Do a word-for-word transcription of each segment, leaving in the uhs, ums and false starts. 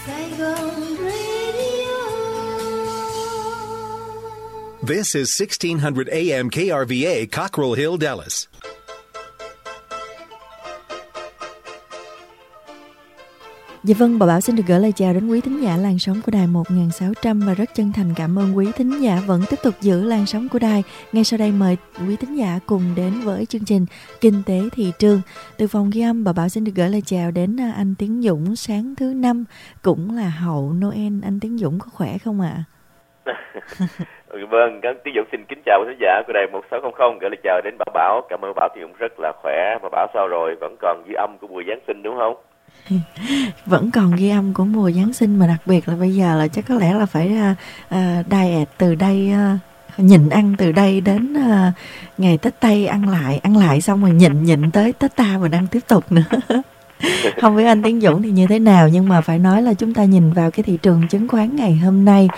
Saigon Radio. This is sixteen hundred A M K R V A, Cockrell Hill, Dallas. Dạ vâng, bà Bảo xin được gửi lời chào đến quý thính giả làn sóng của đài một nghìn sáu trăm và rất chân thành cảm ơn quý thính giả vẫn tiếp tục giữ làn sóng của đài. Ngay sau đây mời quý thính giả cùng đến với chương trình Kinh tế thị trường. Từ phòng ghi âm, bà Bảo xin được gửi lời chào đến anh Tiến Dũng sáng thứ năm, cũng là hậu Noel. Anh Tiến Dũng có khỏe không ạ? Vâng, Tiến Dũng xin kính chào quý thính giả của đài một sáu không không, gửi lời chào đến bà Bảo. Cảm ơn Bảo, Tiến Dũng rất là khỏe. Bà Bảo sao rồi? Vẫn còn ghi âm của mùa Giáng sinh đúng không? Vẫn còn ghi âm của mùa Giáng sinh, mà đặc biệt là bây giờ là chắc có lẽ là phải uh, diet từ đây, uh, nhịn ăn từ đây đến uh, ngày Tết Tây, ăn lại ăn lại xong rồi nhịn nhịn tới Tết Ta mình ăn tiếp tục nữa. Không biết anh Tiến Dũng thì như thế nào, nhưng mà phải nói là chúng ta nhìn vào cái thị trường chứng khoán ngày hôm nay,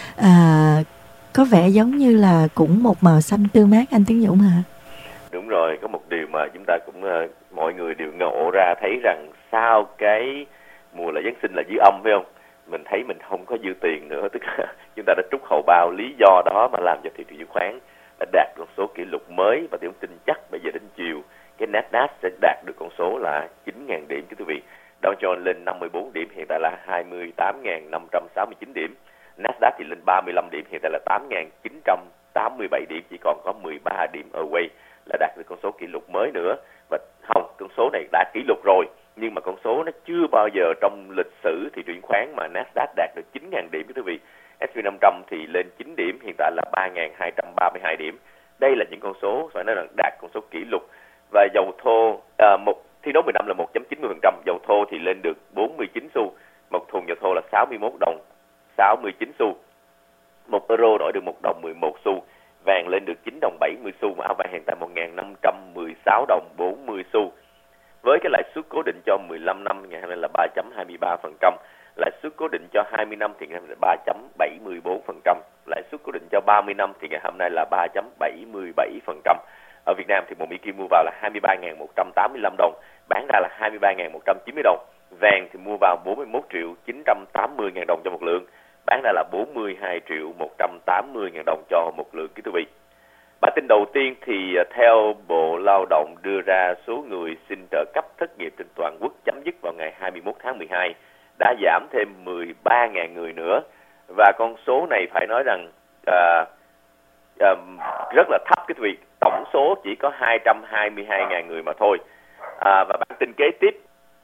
uh, có vẻ giống như là cũng một màu xanh tươi mát, anh Tiến Dũng hả? Đúng rồi, có một điều mà chúng ta cũng uh, mọi người đều ngộ ra thấy rằng sau cái mùa lễ Giáng sinh là dư âm, phải không? Mình thấy mình không có dư tiền nữa, tức là chúng ta đã trút hầu bao. Lý do đó mà làm cho thị trường chứng khoán đã đạt con số kỷ lục mới, và tôi tin chắc bây giờ đến chiều cái Nasdaq sẽ đạt được con số là chín nghìn điểm, quý vị. Dow Jones lên năm mươi bốn điểm, hiện tại là hai mươi tám nghìn năm trăm sáu mươi chín điểm. Nasdaq thì lên ba mươi lăm điểm, hiện tại là tám nghìn chín trăm tám mươi bảy điểm, chỉ còn có mười ba điểm away là đạt được con số kỷ lục mới nữa. Và không, con số này đã kỷ lục rồi, nhưng mà con số nó chưa bao giờ trong lịch sử thị trường chứng khoán mà Nasdaq đạt được chín nghìn điểm, quý vị. ét and pê năm trăm thì lên chín điểm, hiện tại là ba nghìn hai trăm ba mươi hai điểm. Đây là những con số phải nói là đạt con số kỷ lục. Và dầu thô à, một thi đấu mười năm là một phẩy chín mươi phần trăm, dầu thô thì lên được bốn mươi chín xu, một thùng dầu thô là sáu mươi mốt đồng sáu mươi chín xu, một euro đổi được một đồng mười một xu, vàng lên được chín đồng bảy mươi xu, mà áo vàng hiện tại một nghìn năm trăm mười sáu đồng bốn mươi xu. Với cái lãi suất cố định cho mười lăm năm ngày hôm nay là ba phẩy hai mươi ba phần trăm, lãi suất cố định cho hai mươi năm thì ngày hôm nay là ba phẩy bảy mươi bốn phần trăm, lãi suất cố định cho ba mươi năm thì ngày hôm nay là ba phẩy bảy mươi bảy phần trăm. Ở Việt Nam thì một Mỹ Kim mua vào là hai mươi ba nghìn một trăm tám mươi lăm đồng, bán ra là hai mươi ba nghìn một trăm chín mươi đồng. Vàng thì mua vào bốn mươi mốt triệu chín trăm tám mươi ngàn đồng cho một lượng, bán ra là bốn mươi hai triệu một trăm tám mươi ngàn đồng cho một lượng, quý vị. Bản tin đầu tiên thì theo Bộ Lao động đưa ra, số người xin trợ cấp thất nghiệp trên toàn quốc chấm dứt vào ngày hai mươi mốt tháng mười hai đã giảm thêm mười ba nghìn người nữa, và con số này phải nói rằng à, à, rất là thấp, quý vị. Tổng số chỉ có hai trăm hai mươi hai nghìn người mà thôi. À, và bản tin kế tiếp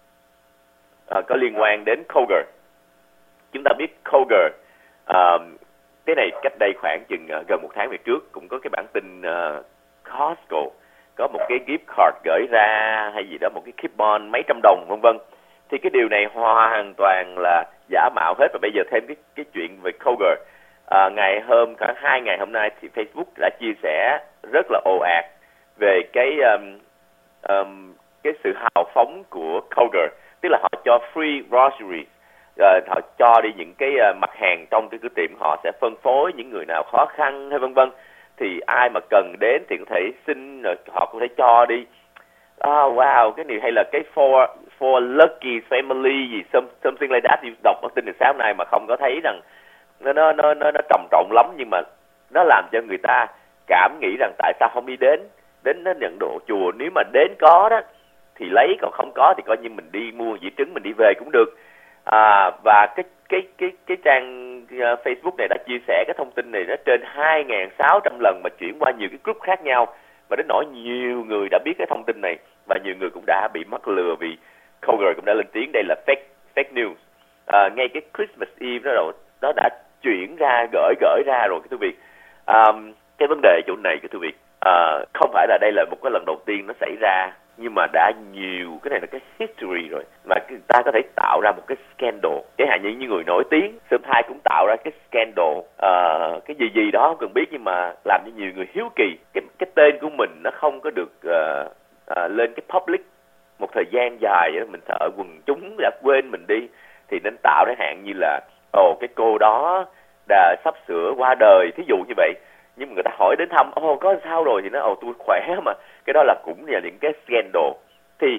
à, có liên quan đến Kroger. Chúng ta biết Kroger, à, cái này cách đây khoảng chừng uh, gần một tháng về trước cũng có cái bản tin uh, Costco có một cái gift card gửi ra hay gì đó, một cái coupon mấy trăm đồng vân vân. Thì cái điều này hoàn toàn là giả mạo hết. Và bây giờ thêm cái cái chuyện về Kroger. À, ngày hôm cả hai ngày hôm nay thì Facebook đã chia sẻ rất là ồ ạt về cái um, um, cái sự hào phóng của Kroger, tức là họ cho free groceries. Uh, họ cho đi những cái uh, mặt hàng trong cái cửa tiệm, họ sẽ phân phối những người nào khó khăn hay vân vân, thì ai mà cần đến thì có thể xin, uh, họ có thể cho đi. Oh, wow, cái này hay là cái for for lucky family gì some, something like that. Thì đọc tin từ sáng nay mà không có thấy rằng nó nó nó nó, nó trầm trọng lắm, nhưng mà nó làm cho người ta cảm nghĩ rằng tại sao không đi đến đến nó nhận đồ chùa. Nếu mà đến có đó thì lấy, còn không có thì coi như mình đi mua dĩa trứng mình đi về cũng được. À, và cái cái cái cái trang uh, Facebook này đã chia sẻ cái thông tin này nó trên hai nghìn sáu trăm lần, mà chuyển qua nhiều cái group khác nhau, và đến nỗi nhiều người đã biết cái thông tin này, và nhiều người cũng đã bị mắc lừa, vì Kroger cũng đã lên tiếng đây là fake fake news. À, ngay cái Christmas Eve đó rồi, nó đã chuyển ra gửi gửi ra rồi, quý vị. À, cái vấn đề chỗ này, quý vị, à, không phải là đây là một cái lần đầu tiên nó xảy ra, nhưng mà đã nhiều, cái này là cái history rồi, mà người ta có thể tạo ra một cái scandal. Chẳng hạn như những người nổi tiếng, Sơn Thai cũng tạo ra cái scandal, uh, cái gì gì đó không cần biết, nhưng mà làm cho nhiều người hiếu kỳ. Cái cái tên của mình nó không có được uh, uh, lên cái public một thời gian dài, mình sợ quần chúng đã quên mình đi, thì nên tạo ra hạn như là ồ oh, cái cô đó đã sắp sửa qua đời, thí dụ như vậy. Nhưng mà người ta hỏi đến thăm, ồ oh, có sao rồi, thì nó ồ oh, tôi khỏe mà. Cái đó là cũng là những cái scandal. Thì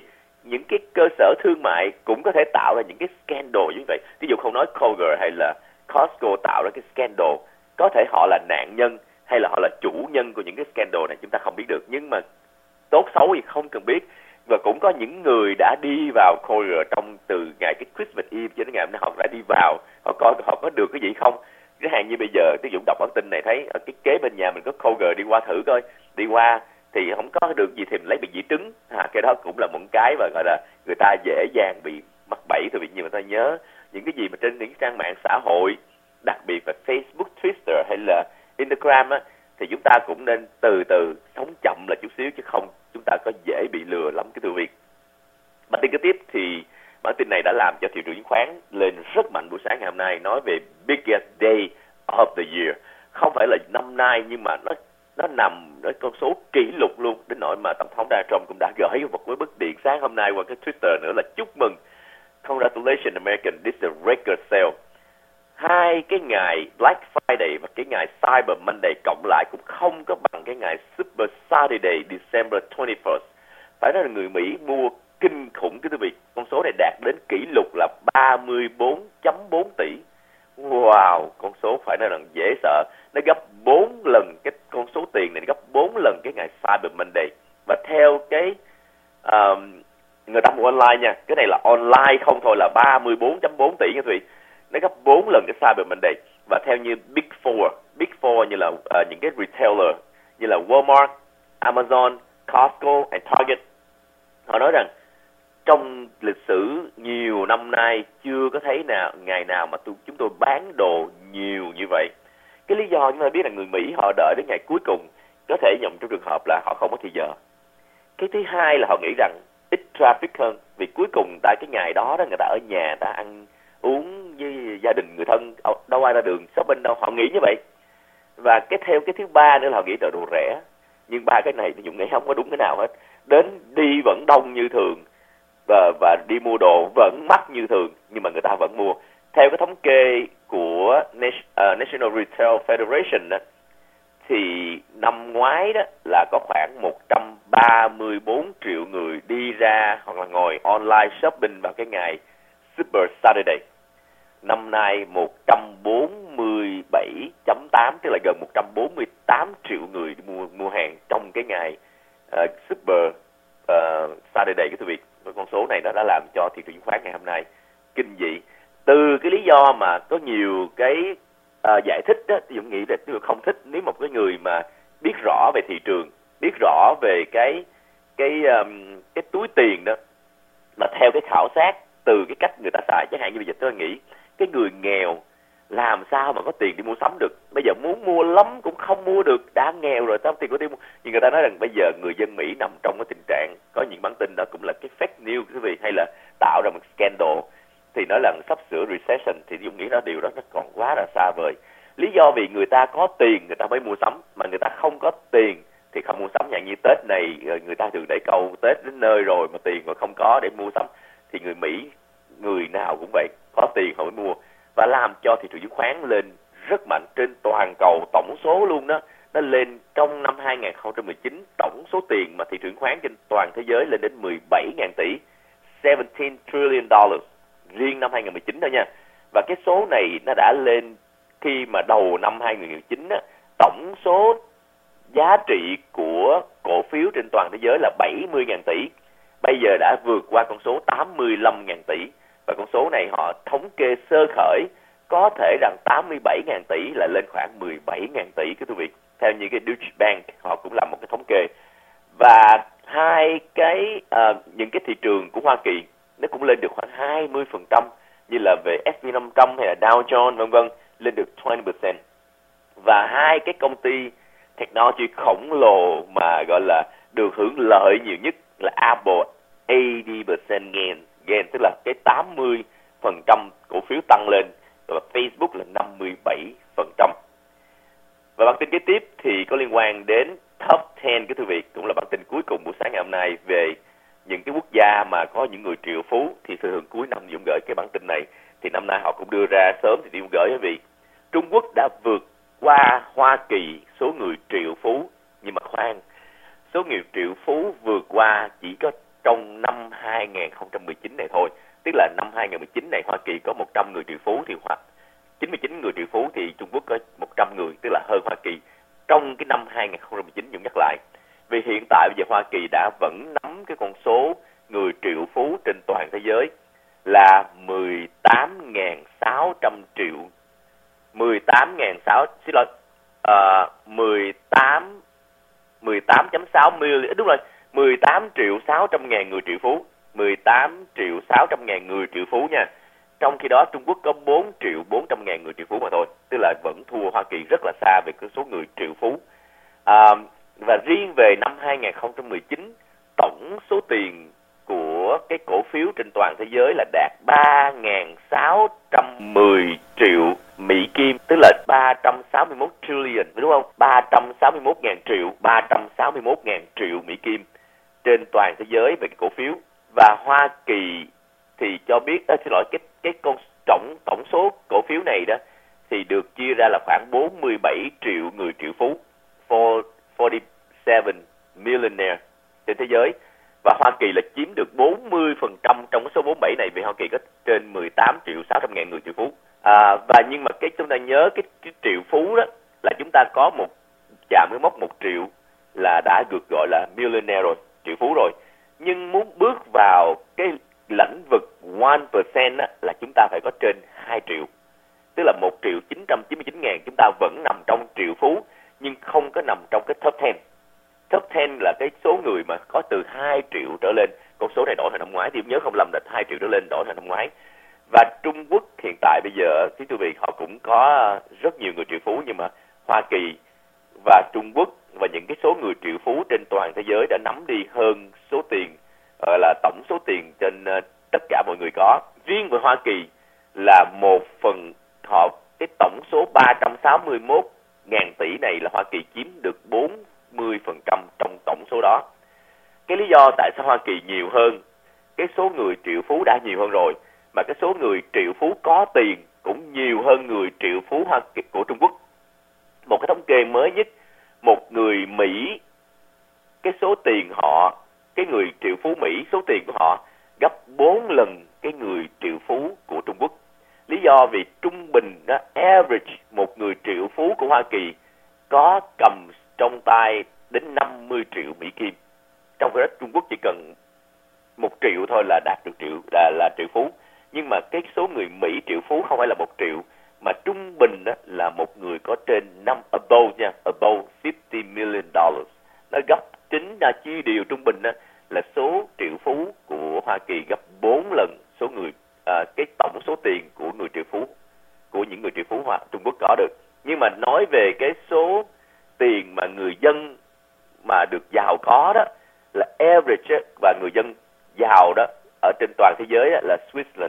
những cái cơ sở thương mại cũng có thể tạo ra những cái scandal như vậy. Ví dụ không nói Kroger hay là Costco tạo ra cái scandal, có thể họ là nạn nhân hay là họ là chủ nhân của những cái scandal này chúng ta không biết được, nhưng mà tốt xấu thì không cần biết. Và cũng có những người đã đi vào Kroger trong từ ngày cái Christmas Eve cho đến ngày hôm nay, họ đã đi vào, họ coi họ có được cái gì không. Cái hàng như bây giờ, ví dụ đọc bản tin này thấy ở cái kế bên nhà mình có Kroger, đi qua thử coi, đi qua thì không có được gì thì mình lấy bị dị trứng. À, cái đó cũng là một cái và gọi là người ta dễ dàng bị mắc bẫy. Từ vì nhiều người ta nhớ những cái gì mà trên những trang mạng xã hội, đặc biệt là Facebook, Twitter hay là Instagram á, thì chúng ta cũng nên từ từ sống chậm là chút xíu, chứ không chúng ta có dễ bị lừa lắm cái từ việc. Bản tin kế tiếp thì bản tin này đã làm cho thị trường chứng khoán lên rất mạnh buổi sáng ngày hôm nay, nói về biggest day of the year. Không phải là năm nay nhưng mà nó nó nằm ở con số kỷ lục luôn, đến nỗi mà tổng thống Donald Trump cũng đã gửi một cái bức điện sáng hôm nay qua cái Twitter nữa là chúc mừng, congratulations American, this is a record sale. Hai cái ngày Black Friday và cái ngày Cyber Monday cộng lại cũng không có bằng cái ngày Super Saturday December twenty-first. Phải nói là người Mỹ mua kinh khủng cái quý vị. Con số này đạt đến kỷ lục là ba mươi bốn phẩy bốn tỷ. Wow, con số phải nói là dễ sợ. Nó gấp bốn lần cái con số tiền này, gấp bốn lần cái ngày Cyber Monday. Và theo cái um, người ta mua online nha, cái này là online không thôi, là ba mươi bốn phẩy bốn tỷ nha quý vị. Nó gấp bốn lần cái Cyber Monday. Và theo như Big Four, Big Four như là uh, những cái retailer như là Walmart, Amazon, Costco and Target, họ nói rằng trong lịch sử nhiều năm nay chưa có thấy nào ngày nào mà tu, chúng tôi bán đồ nhiều như vậy. Cái lý do chúng ta biết là người Mỹ họ đợi đến ngày cuối cùng, có thể nhầm trong trường hợp là họ không có thì giờ. Cái thứ hai là họ nghĩ rằng ít traffic hơn, vì cuối cùng tại cái ngày đó đó người ta ở nhà, người ta ăn uống với gia đình người thân, đâu ai ra đường shopping đâu, họ nghĩ như vậy. Và cái theo cái thứ ba nữa là họ nghĩ là đồ rẻ. Nhưng ba cái này thì Dũng nghĩ không có đúng cái nào hết. Đến đi vẫn đông như thường và, và đi mua đồ vẫn mắc như thường, nhưng mà người ta vẫn mua. Theo cái thống kê của National Retail Federation đó, thì năm ngoái đó là có khoảng một trăm ba mươi bốn triệu người đi ra hoặc là ngồi online shopping vào cái ngày Super Saturday. Năm nay một trăm bốn mươi bảy phẩy tám, tức là gần một trăm bốn mươi tám triệu người mua mua hàng trong cái ngày uh, Super uh, Saturday cái thưa vị. Với con số này nó đã làm cho thị trường chứng khoán ngày hôm nay kinh dị. Từ cái lý do mà có nhiều cái uh, giải thích đó, thì Dũng nghĩ là tôi không thích nếu một cái người mà biết rõ về thị trường, biết rõ về cái cái um, cái túi tiền đó, mà theo cái khảo sát từ cái cách người ta xài, chẳng hạn như bây giờ tôi nghĩ cái người nghèo làm sao mà có tiền đi mua sắm được. Bây giờ muốn mua lắm cũng không mua được, đã nghèo rồi tao tiền có đi mua. Nhưng người ta nói rằng bây giờ người dân Mỹ nằm trong cái tình trạng, có những bản tin đó cũng là cái fake news quý vị, hay là tạo ra một scandal, thì nói là sắp sửa recession, thì Dũng nghĩ đó điều đó nó còn quá là xa vời. Lý do vì người ta có tiền người ta mới mua sắm, mà người ta không có tiền thì không mua sắm.อย่างnhư Tết này người ta thường để câu Tết đến nơi rồi mà tiền mà không có để mua sắm, thì người Mỹ người nào cũng vậy, có tiền họ mới mua, và làm cho thị trường chứng khoán lên rất mạnh trên toàn cầu. Tổng số luôn đó, nó lên trong năm hai không một chín, tổng số tiền mà thị trường chứng khoán trên toàn thế giới lên đến mười bảy nghìn tỷ, seventeen trillion dollars riêng năm hai không một chín thôi nha. Và cái số này nó đã lên khi mà đầu năm hai không một chín á, tổng số giá trị của cổ phiếu trên toàn thế giới là bảy mươi nghìn tỷ, bây giờ đã vượt qua con số tám mươi lăm nghìn tỷ. Và con số này họ thống kê sơ khởi có thể rằng tám mươi bảy nghìn tỷ là lên khoảng mười bảy nghìn tỷ cái thưa vị. Theo như cái Deutsche Bank họ cũng làm một cái thống kê. Và hai cái uh, những cái thị trường của Hoa Kỳ nó cũng lên được khoảng hai mươi phần trăm, như là về ét and pê năm trăm hay là Dow Jones vân vân, lên được hai mươi phần trăm. Và hai cái công ty technology khổng lồ mà gọi là được hưởng lợi nhiều nhất là Apple, eighty percent gain, gain tức là cái tám mươi phần trăm cổ phiếu tăng lên, và Facebook là năm mươi bảy phần trăm. Và bản tin kế tiếp thì có liên quan đến top ten cái thư vị, cũng là bản tin cuối cùng buổi sáng ngày hôm nay về những cái quốc gia mà có những người triệu phú. Thì thường cuối năm Dũng gửi cái bản tin này, thì năm nay họ cũng đưa ra sớm thì Dũng gửi quý vị. Trung Quốc đã vượt qua Hoa Kỳ số người triệu phú, nhưng mà khoan, số người triệu phú vượt qua chỉ có trong năm hai không một chín này thôi. Tức là năm hai không một chín này Hoa Kỳ có một trăm người triệu phú thì hoặc chín mươi chín người triệu phú thì Trung Quốc có một trăm người, tức là hơn Hoa Kỳ trong cái năm hai không một chín. Dũng nhắc lại, vì hiện tại bây giờ Hoa Kỳ đã vẫn nắm cái con số người triệu phú trên toàn thế giới là mười tám nghìn sáu trăm triệu. mười tám nghìn sáu trăm, xin lỗi, uh, mười tám mười tám phẩy sáu million, đúng rồi, mười tám triệu sáu trăm ngàn người triệu phú, mười tám triệu sáu trăm ngàn người triệu phú nha. Trong khi đó Trung Quốc có bốn triệu bốn trăm ngàn người triệu phú mà thôi, tức là vẫn thua Hoa Kỳ rất là xa về cái số người triệu phú. À, và riêng về năm hai không một chín, tổng số tiền của cái cổ phiếu trên toàn thế giới là đạt ba nghìn sáu trăm mười triệu Mỹ Kim, tức là ba trăm sáu mươi mốt trillion, đúng không? ba trăm sáu mươi mốt ngàn triệu, ba trăm sáu mươi mốt ngàn triệu Mỹ Kim trên toàn thế giới về cái cổ phiếu. Và Hoa Kỳ thì cho biết, à, xin lỗi, cái cái con tổng tổng số cổ phiếu này đó thì được chia ra là khoảng bốn mươi bảy triệu người triệu phú, bốn mươi bảy millionaire trên thế giới. Và Hoa Kỳ là chiếm được bốn mươi phần trăm trong số bốn mươi bảy này, vì Hoa Kỳ có trên mười tám triệu sáu trăm ngàn người triệu phú. À, và nhưng mà cái chúng ta nhớ cái, cái triệu phú đó là chúng ta có một chạm cái mốc một triệu là đã được gọi là millionaire rồi, triệu phú rồi. Nhưng muốn bước vào cái lĩnh vực một phần trăm á, là chúng ta phải có trên hai triệu. Tức là một triệu chín trăm chín mươi chín ngàn chúng ta vẫn nằm trong triệu phú, nhưng không có nằm trong cái top mười. Top mười là cái số người mà có từ hai triệu trở lên. Con số này đổi thành năm ngoái, thì nhớ không lầm là hai triệu trở lên đổi thành năm ngoái. Và Trung Quốc hiện tại bây giờ, thí dụ vì họ cũng có rất nhiều người triệu phú, nhưng mà Hoa Kỳ và Trung Quốc và những cái số người triệu phú trên toàn thế giới đã nắm đi hơn số tiền, gọi là tổng số tiền trên uh, tất cả mọi người có. Riêng với Hoa Kỳ là một phần, họ cái tổng số ba trăm sáu mươi mốt ngàn tỷ này là Hoa Kỳ chiếm được bốn mươi phần trăm trong tổng số đó. Cái lý do tại sao Hoa Kỳ nhiều hơn, cái số người triệu phú đã nhiều hơn rồi, mà cái số người triệu phú có tiền cũng nhiều hơn người triệu phú Hoa Kỳ của Trung Quốc. Một cái thống kê mới nhất, một người Mỹ, cái số tiền họ, cái người triệu phú Mỹ, số tiền của họ gấp bốn lần cái người triệu phú của Trung Quốc. Lý do vì trung bình đó, average một người triệu phú của Hoa Kỳ có cầm trong tay đến năm mươi triệu Mỹ Kim. Trong khi đó Trung Quốc chỉ cần một triệu thôi là đạt được triệu, là, là triệu phú. Nhưng mà cái số người Mỹ triệu phú không phải là một triệu, mà trung bình đó là một người có trên năm, above nha, above fifty million dollars. Nó gấp, chính ra chia điều trung bình đó là số triệu phú của Hoa Kỳ gấp bốn lần số người, à, cái tổng số tiền của người triệu phú, của những người triệu phú Hoa Trung Quốc có được. Nhưng mà nói về cái số tiền mà người dân mà được giàu có đó, là average và người dân giàu đó ở trên toàn thế giới là Switzerland.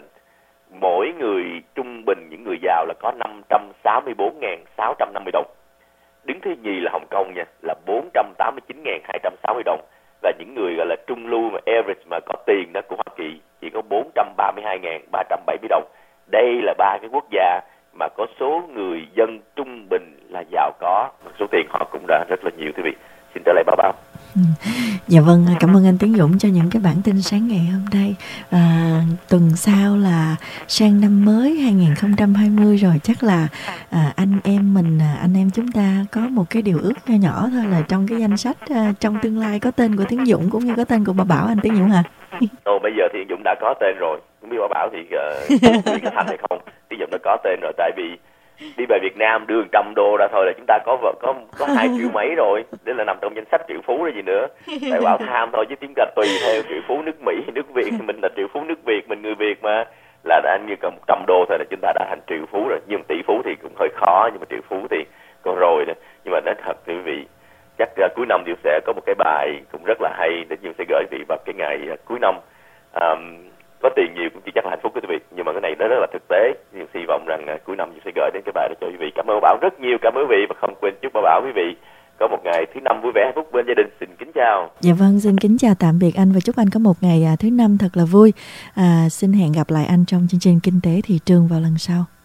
Mỗi người trung bình những người giàu là có năm trăm sáu mươi bốn nghìn sáu trăm năm mươi đồng. Đứng thứ nhì là Hồng Kông nha, là bốn trăm tám mươi chín nghìn hai trăm sáu mươi đồng. Và những người gọi là trung lưu mà average mà có tiền đó của Hoa Kỳ chỉ có bốn trăm ba mươi hai nghìn ba trăm bảy mươi đồng. Đây là ba cái quốc gia mà có số người dân trung bình là giàu có, số tiền họ cũng đã rất là nhiều, quý vị. Xin trở lại báo báo. Ừ. Dạ vâng, cảm ơn anh Tiến Dũng cho những cái bản tin sáng ngày hôm nay. À, tuần sau là sang năm mới hai không hai không rồi, chắc là à, anh em mình, anh em chúng ta có một cái điều ước nho nhỏ thôi, là trong cái danh sách à, trong tương lai có tên của Tiến Dũng cũng như có tên của bà Bảo, anh Tiến Dũng hả? Ồ, bây giờ thì Dũng đã có tên rồi, không biết bà Bảo thì uh, có thành hay không. Tiến Dũng đã có tên rồi, tại vì đi về Việt Nam đưa một trăm đô ra thôi là chúng ta có có có hai triệu mấy rồi, để là nằm trong danh sách triệu phú rồi gì nữa. Tại bảo tham thôi chứ chúng ta tùy theo triệu phú nước Mỹ, nước Việt, mình là triệu phú nước Việt, mình người Việt mà, là đã như cần một trăm đô thôi là chúng ta đã thành triệu phú rồi. Nhưng tỷ phú thì cũng hơi khó, nhưng mà triệu phú thì còn rồi nữa. Nhưng mà nói thật thì quý vị, chắc uh, cuối năm Diệu sẽ có một cái bài cũng rất là hay để Diệu sẽ gửi quý vị vào cái ngày uh, cuối năm. Um, có tiền nhiều cũng chỉ chắc là hạnh phúc của quý vị, nhưng mà cái này nó rất là thực tế. Nhưng hy vọng rằng uh, cuối năm Diệu sẽ gửi đến cái bài để cho quý vị. Cảm ơn Bảo rất nhiều, cảm ơn quý vị, và không quên chúc Bảo quý vị có một ngày thứ năm vui vẻ hạnh phúc bên gia đình. Xin kính chào. Dạ vâng, xin kính chào tạm biệt anh, và chúc anh có một ngày à, thứ năm thật là vui. À, xin hẹn gặp lại anh trong chương trình Kinh tế Thị trường vào lần sau.